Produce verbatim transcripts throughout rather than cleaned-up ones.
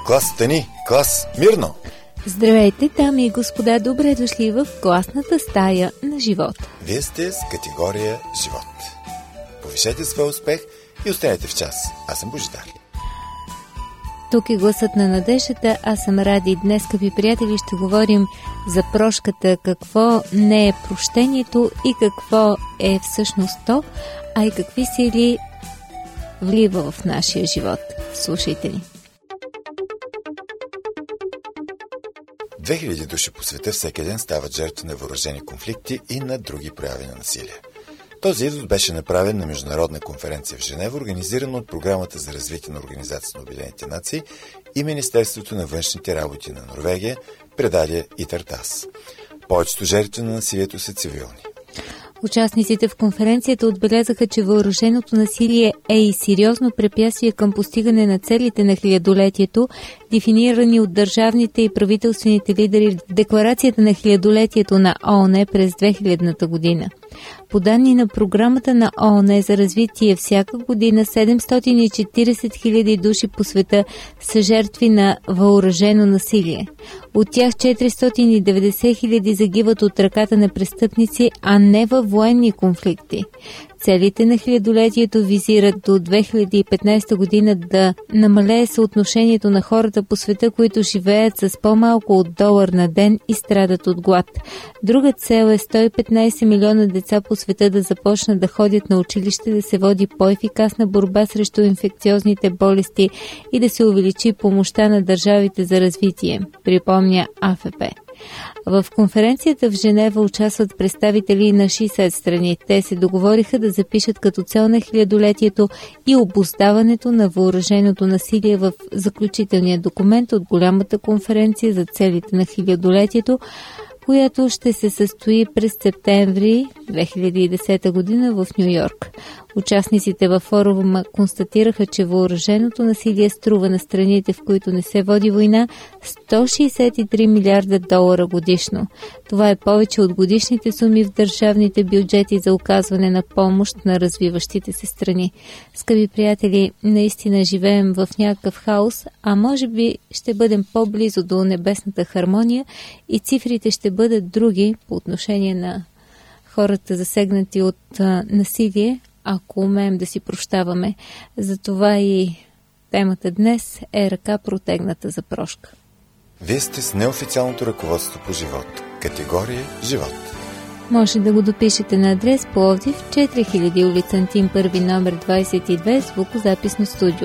Клас, стани! Клас, мирно! Здравейте, дами и господа, добре дошли в класната стая на живот. Вие сте с категория живот. Повишете своя успех и останете в час. Аз съм Божидар. Тук е гласът на надеждата, аз съм Ради. Днес, скъпи приятели, ще говорим за прошката, какво не е прощението и какво е всъщност то, а и какви сили влива в нашия живот. Слушайте ни. две хиляди души по света всеки ден стават жертви на въоръжени конфликти и на други прояви на насилие. Този извод беше направен на международна конференция в Женева, организирана от Програмата за развитие на Организацията на Обединените нации и Министерството на външните работи на Норвегия, предаде ИТАР-ТАСС. Повечето жертви на насилието са цивилни. Участниците в конференцията отбелязаха, че въоръженото насилие е и сериозно препятствие към постигане на целите на хилядолетието, дефинирани от държавните и правителствените лидери в Декларацията на хилядолетието на ООН през две хилядната година. По данни на Програмата на ООН за развитие, всяка година седемстотин и четиридесет хиляди души по света са жертви на въоръжено насилие. От тях четиристотин и деветдесет хиляди загиват от ръката на престъпници, а не във военни конфликти. Целите на хилядолетието визират до две хиляди и петнадесета година да намалее съотношението на хората по света, които живеят с по-малко от долар на ден и страдат от глад. Друга цел е сто и петнадесет милиона деца по света да започнат да ходят на училище, да се води по-ефикасна борба срещу инфекциозните болести и да се увеличи помощта на държавите за развитие, припомня АФП. В конференцията в Женева участват представители на шейсет страни. Те се договориха да запишат като цел на хилядолетието и обуздаването на въоръженото насилие в заключителния документ от голямата конференция за целите на хилядолетието, която ще се състои през септември две хиляди и десета година в Ню Йорк. Участниците във форума констатираха, че въоръженото насилие струва на страните, в които не се води война, сто шейсет и три милиарда долара годишно. Това е повече от годишните суми в държавните бюджети за оказване на помощ на развиващите се страни. Скъпи приятели, наистина живеем в някакъв хаос, а може би ще бъдем по-близо до небесната хармония и цифрите ще бъдат други по отношение на хората засегнати от а, насилие, ако умеем да си прощаваме. Затова и темата днес е ръка протегната за прошка. Вие сте с неофициалното ръководство по живот. Категория живот. Може да го допишете на адрес Пловдив, четири хиляди улица Антим първи, номер двадесет и две, звукозаписно студио.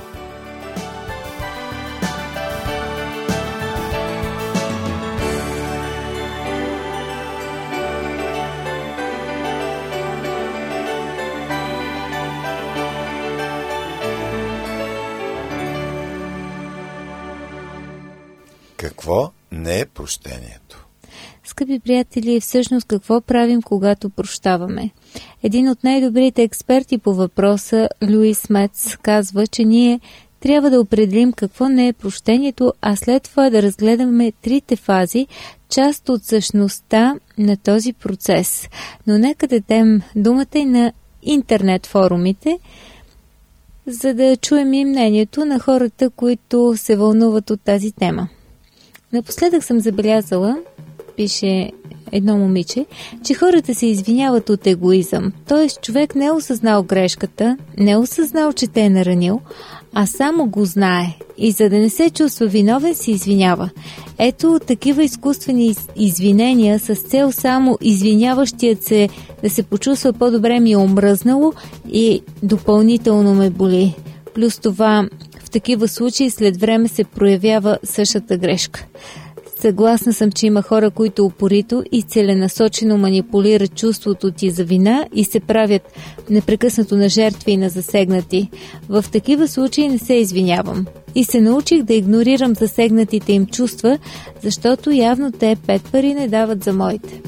Какво не е прощението? Скъпи приятели, всъщност какво правим, когато прощаваме? Един от най-добрите експерти по въпроса, Луис Мец, казва, че ние трябва да определим какво не е прощението, а след това да разгледаме трите фази, част от същността на този процес. Но нека дадем думата и на интернет форумите, за да чуем и мнението на хората, които се вълнуват от тази тема. Напоследък съм забелязала, пише едно момиче, че хората се извиняват от егоизъм. Тоест човек не е осъзнал грешката, не е осъзнал, че те е наранил, а само го знае. И за да не се чувства виновен, се извинява. Ето такива изкуствени извинения с цел само извиняващият се да се почувства по-добре ми е омръзнало и допълнително ме боли. Плюс това в такива случаи след време се проявява същата грешка. Съгласна съм, че има хора, които упорито и целенасочено манипулират чувството ти за вина и се правят непрекъснато на жертви и на засегнати. В такива случаи не се извинявам. И се научих да игнорирам засегнатите им чувства, защото явно те пет пари не дават за моите.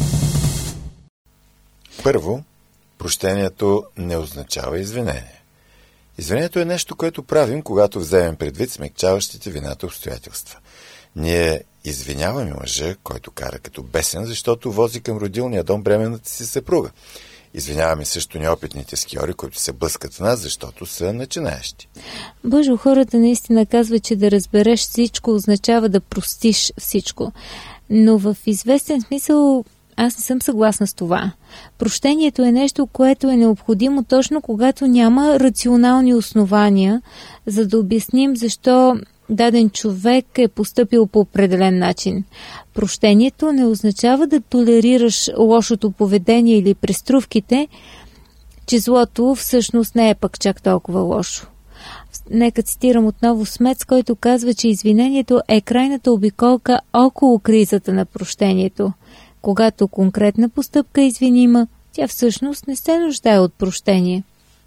Първо, прощението не означава извинение. Извинението е нещо, което правим, когато вземем предвид смекчаващите вината обстоятелства. Ние извиняваме мъжа, който кара като бесен, защото вози към родилния дом бременната си съпруга. Извиняваме също неопитните скиори, които се блъскат в нас, защото са начинаещи. Боже, хората наистина казват, че да разбереш всичко означава да простиш всичко. Но в известен смисъл аз не съм съгласна с това. Прощението е нещо, което е необходимо точно когато няма рационални основания, за да обясним защо даден човек е постъпил по определен начин. Прощението не означава да толерираш лошото поведение или преструвките, че злото всъщност не е пък чак толкова лошо. Нека цитирам отново Смец, който казва, че извинението е крайната обиколка около кризата на прощението. Когато конкретна постъпка е извинима, тя всъщност не се нуждае от прощение.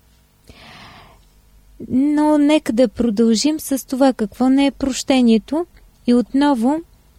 Но нека да продължим с това какво не е прощението и отново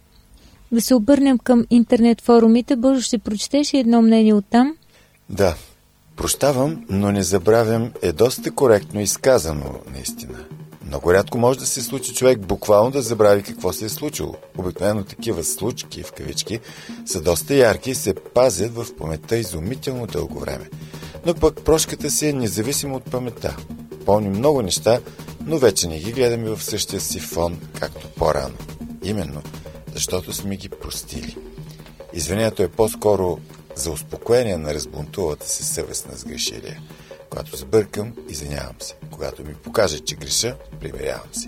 да се обърнем към интернет форумите. Боже, ще прочетеш ли едно мнение оттам? Да. Прощавам, но не забравям е доста коректно изказано, наистина. Много рядко може да се случи човек буквално да забрави какво се е случило. Обикновено такива случки, в кавички, са доста ярки и се пазят в паметта изумително дълго време. Но пък прошката си е независимо от паметта. Помним много неща, но вече не ги гледаме в същия си фон, както по-рано. Именно, защото сме ги простили. Извинението е по-скоро за успокоение на разбунтувата се съвест на сгрешилия. Когато сбъркам, извинявам се. Когато ми покаже, че греша, примирявам се.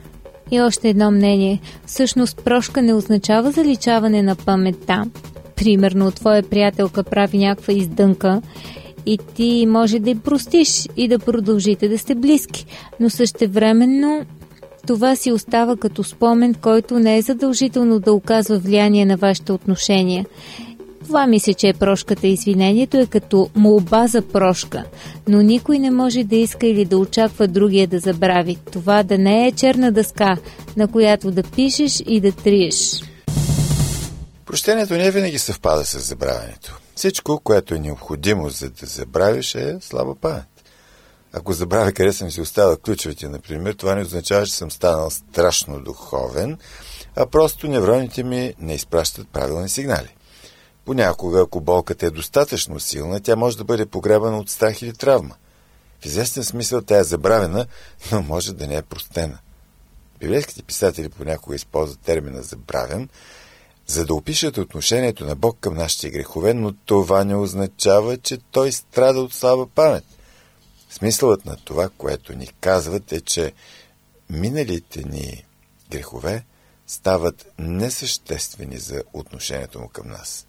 И още едно мнение. Всъщност прошка не означава заличаване на паметта. Примерно, твоя приятелка прави някаква издънка и ти може да я простиш и да продължите да сте близки. Но същевременно това си остава като спомен, който не е задължително да оказва влияние на вашите отношения. Това мисля, че е прошката. Извинението е като молба за прошка, но никой не може да иска или да очаква другия да забрави. Това да не е черна дъска, на която да пишеш и да триеш. Прощението не винаги съвпада с забравянето. Всичко, което е необходимо за да забравиш, е слаба памет. Ако забравя къде съм си оставил ключовете, например, това не означава, че съм станал страшно духовен, а просто невроните ми не изпращат правилни сигнали. Понякога, ако болката е достатъчно силна, тя може да бъде погребана от страх или травма. В известен смисъл тя е забравена, но може да не е простена. Библейските писатели понякога използват термина «забравен», за да опишат отношението на Бог към нашите грехове, но това не означава, че Той страда от слаба памет. Смисълът на това, което ни казват, е, че миналите ни грехове стават несъществени за отношението му към нас.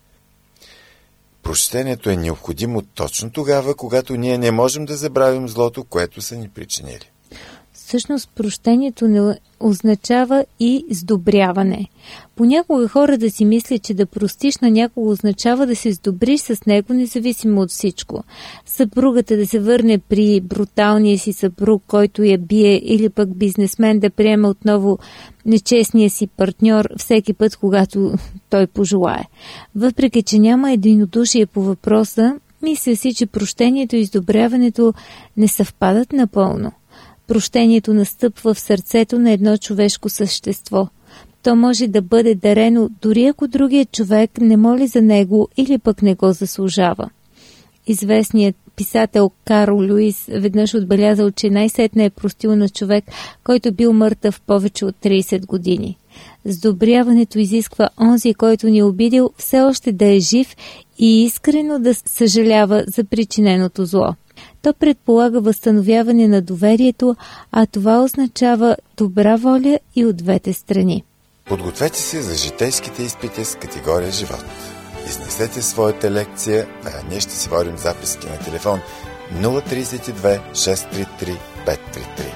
Прощението е необходимо точно тогава, когато ние не можем да забравим злото, което са ни причинили. Всъщност прощението не означава и сдобряване. Понякога хора да си мислят, че да простиш на някого означава да се сдобриш с него, независимо от всичко. Съпругата да се върне при бруталния си съпруг, който я бие, или пък бизнесмен да приеме отново нечестния си партньор всеки път, когато той пожелае. Въпреки че няма единодушие по въпроса, мисля си, че прощението и сдобряването не съвпадат напълно. Прощението настъпва в сърцето на едно човешко същество. То може да бъде дарено, дори ако другият човек не моли за него или пък не го заслужава. Известният писател Карл Луис веднъж отбелязал, че най-сетне е простил на човек, който бил мъртъв повече от трийсет години. Сдобряването изисква онзи, който ни е обидил, все още да е жив и искрено да съжалява за причиненото зло. То предполага възстановяване на доверието, а това означава добра воля и от двете страни. Подгответе се за житейските изпити с категория живот. Изнесете своята лекция, а ние ще си водим записки на телефон нула три две шест три три пет три три.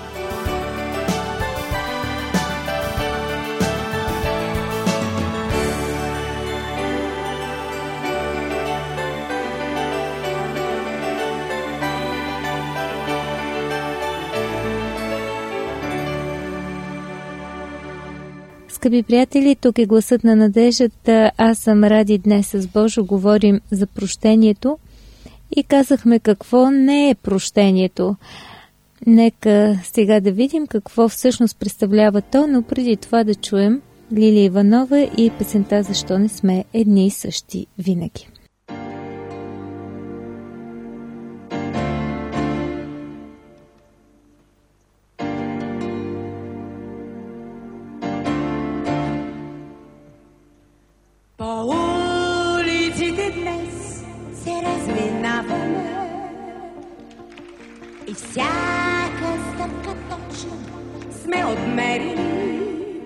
Скъпи приятели, тук е гласът на надеждата. Аз съм Ради. Днес с Божо говорим за прощението и казахме какво не е прощението. Нека сега да видим какво всъщност представлява то, но преди това да чуем Лилия Иванова и песента "Защо не сме едни и същи винаги". По улиците днес се разминаваме и всяка стъпка точно сме отмерили.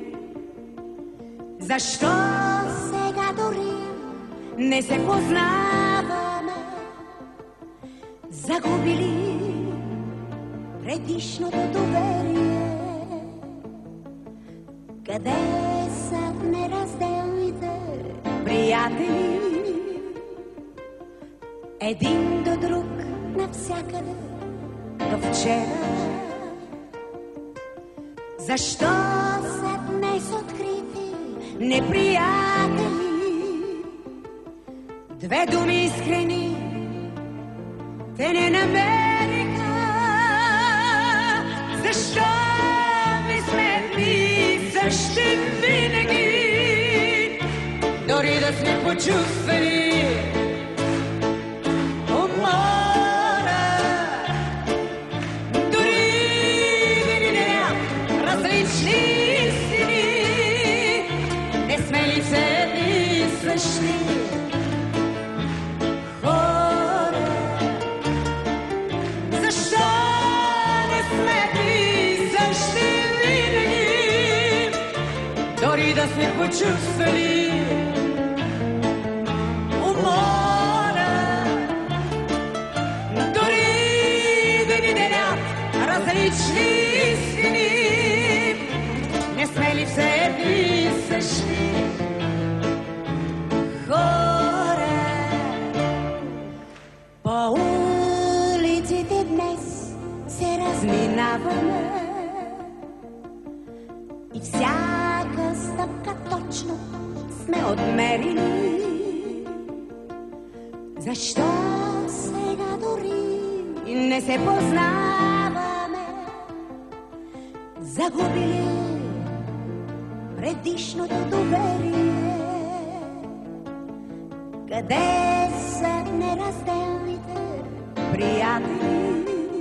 Защо сега дори не се познаваме? Загубили предишното доверие. Къде са неразделните приятели? Един до друг навсякъде до вчера. Защо са днес открити неприятели? Две думи искрени те не намериха. Защо ми сме едни същи винаги, дори да сме почувствали умора, дори да ни делят различни истини, не сме ли все едни същи хора? Защо не сме едни същи винаги, дори да сме почувствали умора, дори да ни делят различни истини, не сме ли все едни същи хора? По улиците днес се разминаваме и всяка стъпка точно сме отмерили. Защо сега дори не се познаваме? Загубили предишното доверие. Къде са неразделните приятели?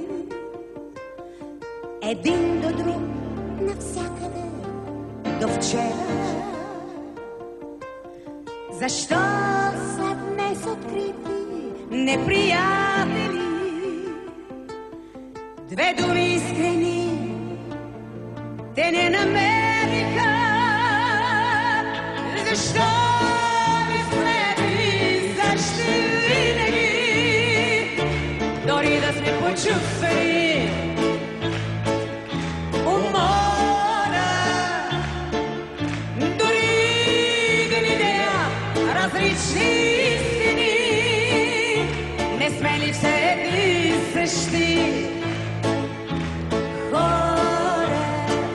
Един до друг навсякъде до вчера. Защо са днес открити неприятели? Две думи искрени те не намериха. Защо ви сме едни същи винаги, дори да сме почувствали умора, дори да ни делят различни истини, не сме ли все едни същи хора?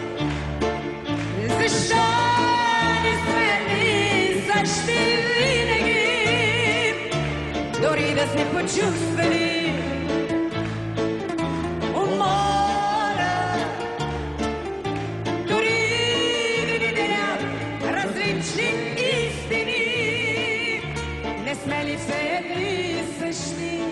Защо не сме едни същи винаги, дори да сме почувствали умора, дори да ни делят различни истини, не сме ли все едни същи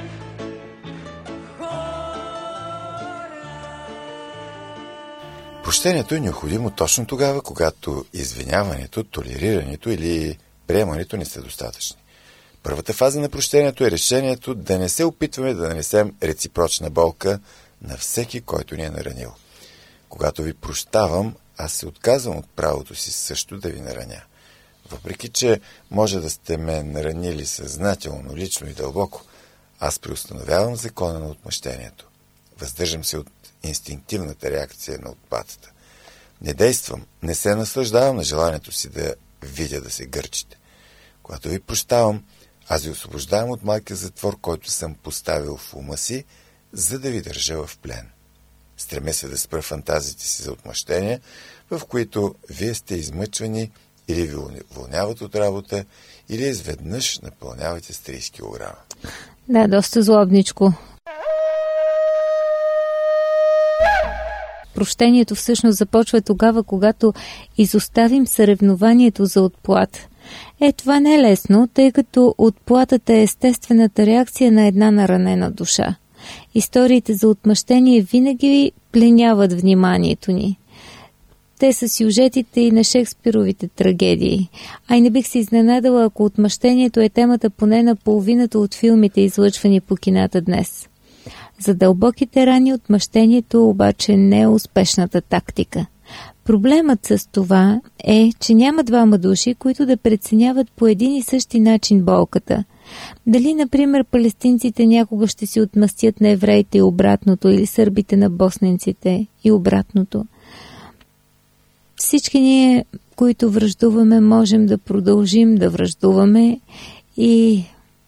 хора? Прощението е необходимо точно тогава, когато извиняването, толерирането или приемането не са достатъчни. Първата фаза на прощението е решението да не се опитваме да нанесем реципрочна болка на всеки, който ни е наранил. Когато ви прощавам, аз се отказвам от правото си също да ви нараня. Въпреки че може да сте ме наранили съзнателно, лично и дълбоко, аз преустановявам закона на отмъщението. Въздържам се от инстинктивната реакция на отплатата. Не действам, не се наслаждавам на желанието си да видя да се гърчите. Когато ви прощавам, аз ви освобождавам от малкия затвор, който съм поставил в ума си, за да ви държа в плен. Стремя се да спра фантазиите си за отмъщение, в които вие сте измъчвани или ви уволняват от работа, или изведнъж напълнявате с трийсет килограма. Да, доста злобничко. Прощението всъщност започва тогава, когато изоставим съревнованието за отплата. Е, това не е лесно, тъй като отплатата е естествената реакция на една наранена душа. Историите за отмъщение винаги пленяват вниманието ни. Те са сюжетите и на Шекспировите трагедии. А и не бих се изненадала, ако отмъщението е темата поне на половината от филмите, излъчвани по кината днес. За дълбоките рани отмъщението обаче не е успешната тактика. Проблемът с това е, че няма двама души, които да преценяват по един и същи начин болката. Дали, например, палестинците някога ще си отмъстят на евреите и обратното, или сърбите на босненците и обратното. Всички ние, които враждуваме, можем да продължим да враждуваме и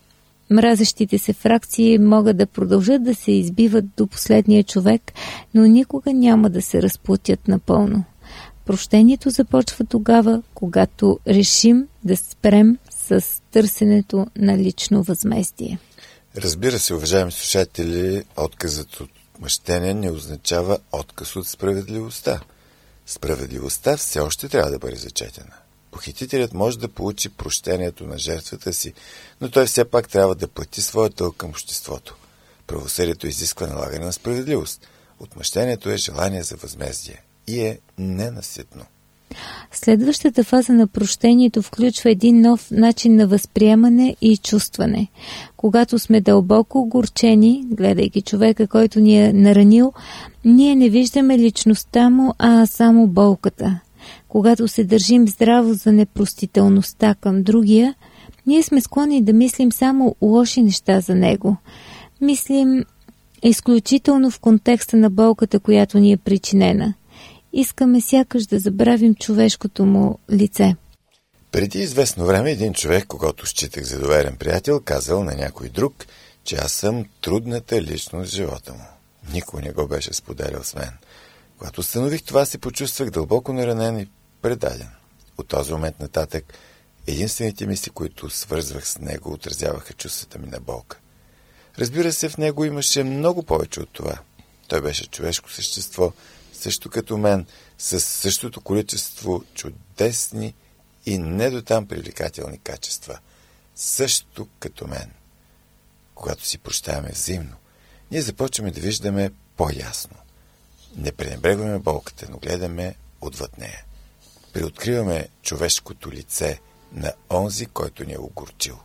мразещите се фракции могат да продължат да се избиват до последния човек, но никога няма да се разплатят напълно. Прощението започва тогава, когато решим да спрем с търсенето на лично възмездие. Разбира се, уважаеми слушатели, отказът от отмъщение не означава отказ от справедливостта. Справедливостта все още трябва да бъде зачетена. Похитителят може да получи прощението на жертвата си, но той все пак трябва да плати своя дълг към обществото. Правосъдието изисква налагане на справедливост. Отмъщението е желание за възмездие и е ненаситно. Следващата фаза на прощението включва един нов начин на възприемане и чувстване. Когато сме дълбоко огорчени, гледайки човека, който ни е наранил, ние не виждаме личността му, а само болката. Когато се държим здраво за непростителността към другия, ние сме склонни да мислим само лоши неща за него. Мислим изключително в контекста на болката, която ни е причинена. Искаме сякаш да забравим човешкото му лице. Преди известно време един човек, когато считах за доверен приятел, казал на някой друг, че аз съм трудната личност в живота му. Никой не го беше споделял с мен. Когато установих това, се почувствах дълбоко наранен и предаден. От този момент нататък единствените мисли, които свързвах с него, отразяваха чувствата ми на болка. Разбира се, в него имаше много повече от това. Той беше човешко същество, също като мен, със същото количество чудесни и не дотам привлекателни качества. Също като мен. Когато си прощаваме взаимно, ние започваме да виждаме по-ясно. Не пренебрегваме болката, но гледаме отвъд нея. Приоткриваме човешкото лице на онзи, който ни е огорчил.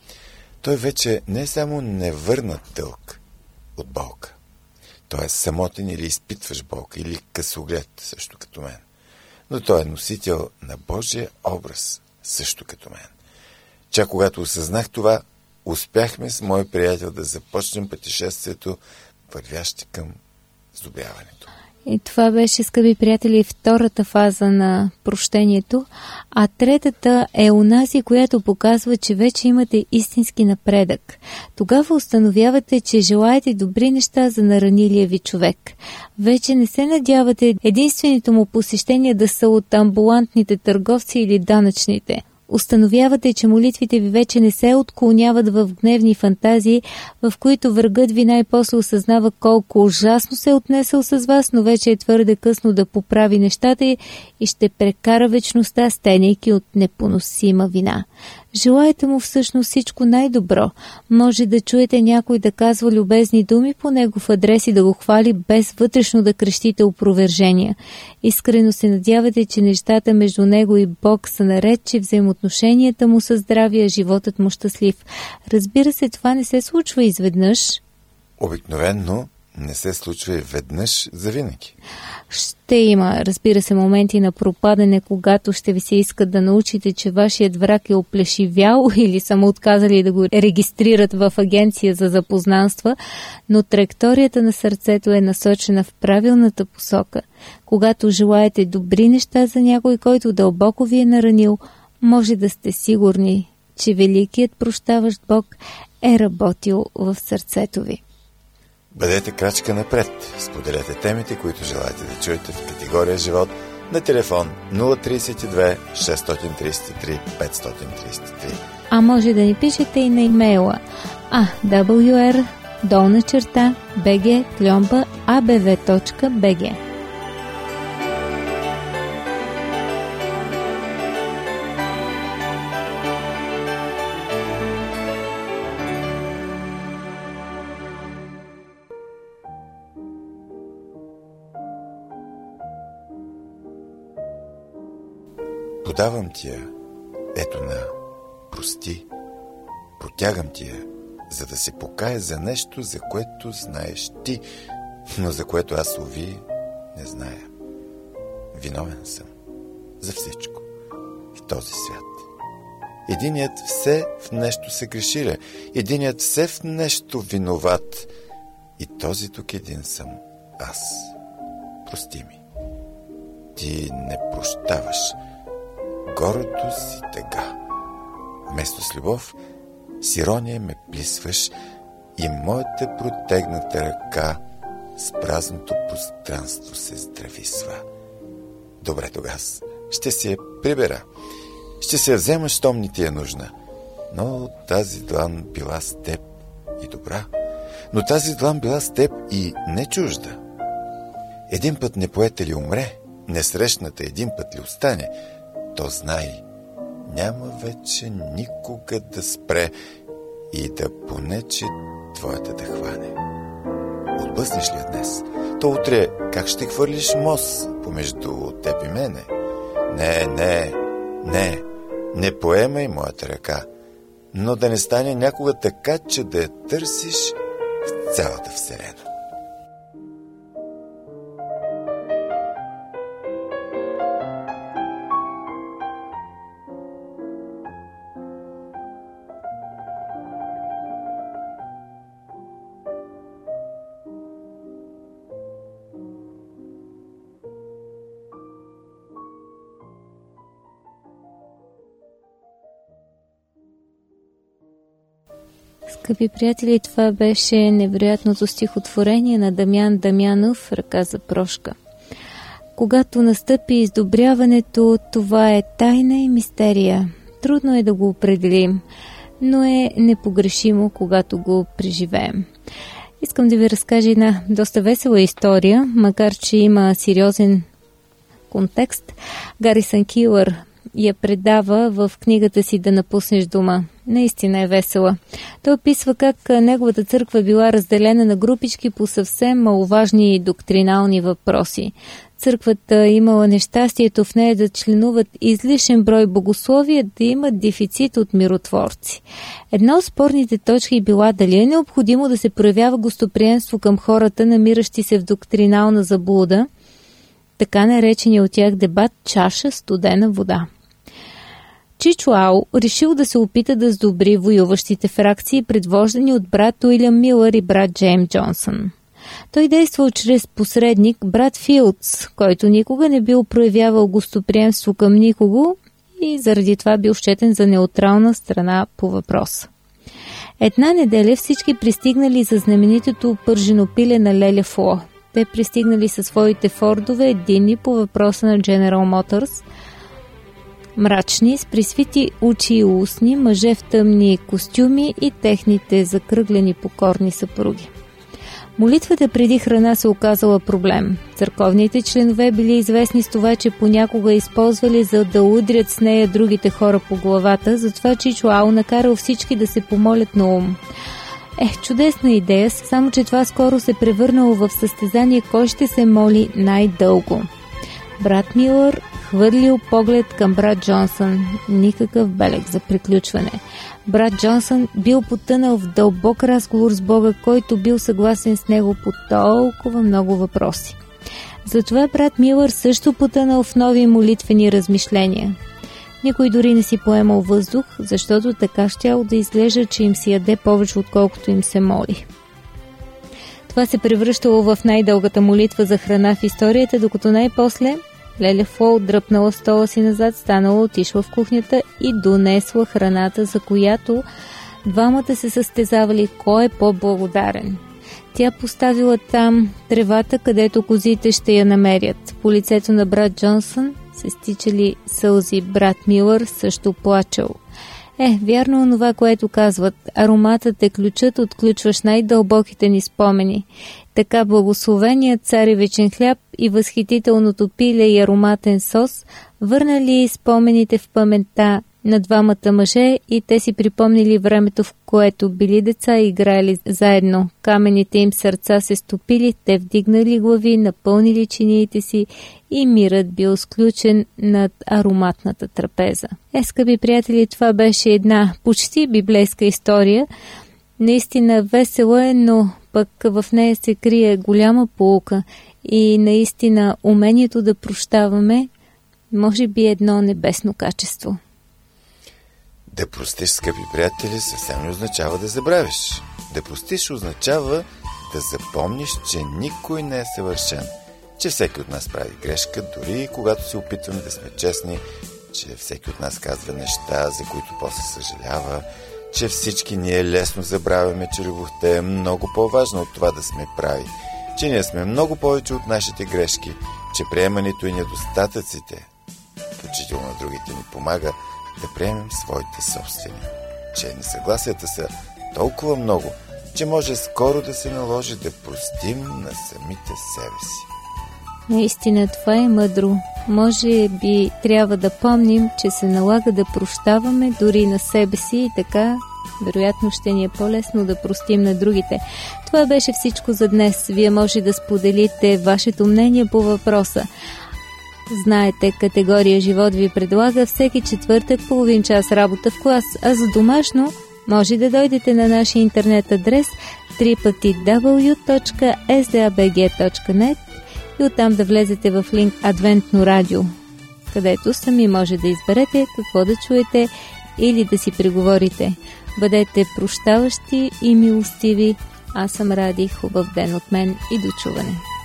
Той вече не е само невърнат дълг от болка. Той е самотен или изпитваш болка, или късоглед, също като мен. Но той е носител на Божия образ, също като мен. Чак когато осъзнах това, успяхме с мой приятел да започнем пътешествието, вървящи към сдобряването. И това беше, скъпи приятели, втората фаза на прощението, а третата е онази, която показва, че вече имате истински напредък. Тогава установявате, че желаете добри неща за наранилия ви човек. Вече не се надявате единствените му посещения да са от амбулантните търговци или данъчните. Установявате, че молитвите ви вече не се отклоняват в гневни фантазии, в които врагът ви най-после осъзнава колко ужасно се е отнесъл с вас, но вече е твърде късно да поправи нещата и ще прекара вечността, стенейки от непоносима вина. Желаете му всъщност всичко най-добро. Може да чуете някой да казва любезни думи по негов адрес и да го хвали, без вътрешно да крещите опровержения. Искрено се надявате, че нещата между него и Бог са наред, че взаимоотношенията му са здрави, а животът му щастлив. Разбира се, това не се случва изведнъж. Обикновено не се случва и веднъж завинаги. Ще има, разбира се, моменти на пропадане, когато ще ви се иска да научите, че вашият враг е оплешивял или са му отказали да го регистрират в агенция за запознанства, но траекторията на сърцето е насочена в правилната посока. Когато желаете добри неща за някой, който дълбоко ви е наранил, може да сте сигурни, че великият прощаващ Бог е работил в сърцето ви. Бъдете крачка напред. Споделете темите, които желаете да чуете в категория живот на телефон нула три две шест три три пет три три. А може да ни пишете и на имейла а дабъл ю ар долна черта bg кльомба а б в точка б г. Подавам ти я, ето на, прости. Протягам ти я, за да се покая за нещо, за което знаеш ти, но за което аз, уви, не зная. Виновен съм за всичко в този свят. Единият все в нещо се грешиля, единият все в нещо виноват. И този тук един съм аз. Прости ми. Ти не прощаваш. Горото си тъга. Вместо с любов, с ирония ме плисваш и моята протегната ръка с празното пространство се здрависва. Добре, тогава ще си я прибера. Ще се я взема, щом ни ти е нужна. Но тази длан била с теб и добра. Но тази длан била с теб и не чужда. Един път не поете ли умре, несрещната един път ли остане, то знай, няма вече никога да спре и да понече твоята да хване. Отблъснеш ли я днес, то утре как ще хвърлиш мост помежду теб и мене? Не, не, не, не поемай моята ръка, но да не стане някога така, че да я търсиш в цялата вселена. Скъпи приятели, това беше невероятното стихотворение на Дамян Дамянов «Ръка за прошка». Когато настъпи издобряването, това е тайна и мистерия. Трудно е да го определим, но е непогрешимо, когато го преживеем. Искам да ви разкажа една доста весела история, макар че има сериозен контекст. Гарисън Килър я предава в книгата си «Да напуснеш дома». Наистина е весела. Той описва как неговата църква била разделена на групички по съвсем маловажни доктринални въпроси. Църквата имала нещастието в нея да членуват излишен брой богословия, да имат дефицит от миротворци. Една от спорните точки била дали е необходимо да се проявява гостоприемство към хората, намиращи се в доктринална заблуда, така наречения от тях дебат чаша студена вода. Чичо Ау решил да се опита да сдобри воюващите фракции, предвождани от брат Уилям Милър и брат Джеймс Джонсън. Той действал чрез посредник брат Филдс, който никога не бил проявявал гостоприемство към никого и заради това бил счетен за неутрална страна по въпроса. Една неделя всички пристигнали за знаменитото пържено пиле на Леля Фло. Те пристигнали със своите фордове единни по въпроса на General Motors, мрачни, с присвити очи и устни, мъже в тъмни костюми и техните закръглени покорни съпруги. Молитвата преди храна се оказала проблем. Църковните членове били известни с това, че понякога използвали за да удрят с нея другите хора по главата, затова Чичо Ау накарал всички да се помолят на ум. Ех, чудесна идея, само че това скоро се превърнало в състезание кой ще се моли най-дълго. Брат Милър хвърлил поглед към брат Джонсън. Никакъв белег за приключване. Брат Джонсън бил потънал в дълбок разговор с Бога, който бил съгласен с него по толкова много въпроси. Затова брат Милър също потънал в нови молитвени размишления. Никой дори не си поемал въздух, защото така щяло да изглежда, че им се яде повече, отколкото им се моли. Това се превръщало в най-дългата молитва за храна в историята, докато най-после Леля Фло дръпнала стола си назад, станала, отишла в кухнята и донесла храната, за която двамата се състезавали кой е по-благодарен. Тя поставила там тревата, където козите ще я намерят. По лицето на брат Джонсън се стичали сълзи. Брат Милър също плачел. Е, вярно онова, което казват. Ароматът е ключът, отключваш най-дълбоките ни спомени. Така благословеният царевичен хляб и възхитителното пиле и ароматен сос върнали спомените в паметта на двамата мъже и те си припомнили времето, в което били деца и играли заедно. Камените им сърца се стопили, те вдигнали глави, напълнили чиниите си и мирът бил сключен над ароматната трапеза. Е, скъпи приятели, това беше една почти библейска история. Наистина весело е, но пък в нея се крие голяма поука и наистина умението да прощаваме може би едно небесно качество. Да простиш, скъпи приятели, съвсем не означава да забравиш. Да простиш означава да запомниш, че никой не е съвършен, че всеки от нас прави грешка, дори и когато се опитваме да сме честни, че всеки от нас казва неща, за които после съжалява, че всички ние лесно забравяме, че любовта е много по-важна от това да сме прави, че ние сме много повече от нашите грешки, че приемането и недостатъците, включително на другите, ни помага да приемем своите собствени, че несъгласията са толкова много, че може скоро да се наложи да простим на самите себе си. Наистина това е мъдро. Може би трябва да помним, че се налага да прощаваме дори на себе си и така вероятно ще ни е по-лесно да простим на другите. Това беше всичко за днес. Вие може да споделите вашето мнение по въпроса. Знаете, категория Живот ви предлага всеки четвъртък половин час работа в клас, а за домашно може да дойдете на нашия интернет адрес три пъти дабъл ю точка ес ди ей би джи точка нет и оттам да влезете в линк Адвентно радио, където сами може да изберете какво да чуете или да си преговорите. Бъдете прощаващи и милостиви. Аз съм Ради. Хубав ден от мен и до чуване.